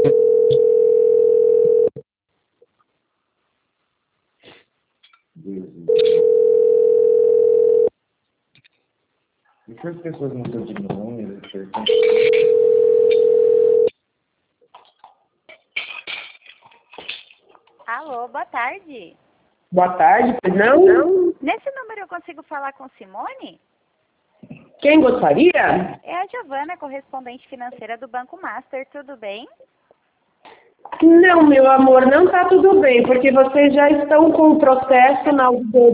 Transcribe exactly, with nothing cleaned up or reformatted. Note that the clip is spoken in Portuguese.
E se as pessoas não estão de número, Alô, boa tarde. Boa tarde, pois não? Não. Nesse número eu consigo falar com Simone? Quem gostaria? É a Giovana, correspondente financeira do Banco Master, tudo bem? Não, meu amor, não tá tudo bem, porque vocês já estão com o processo na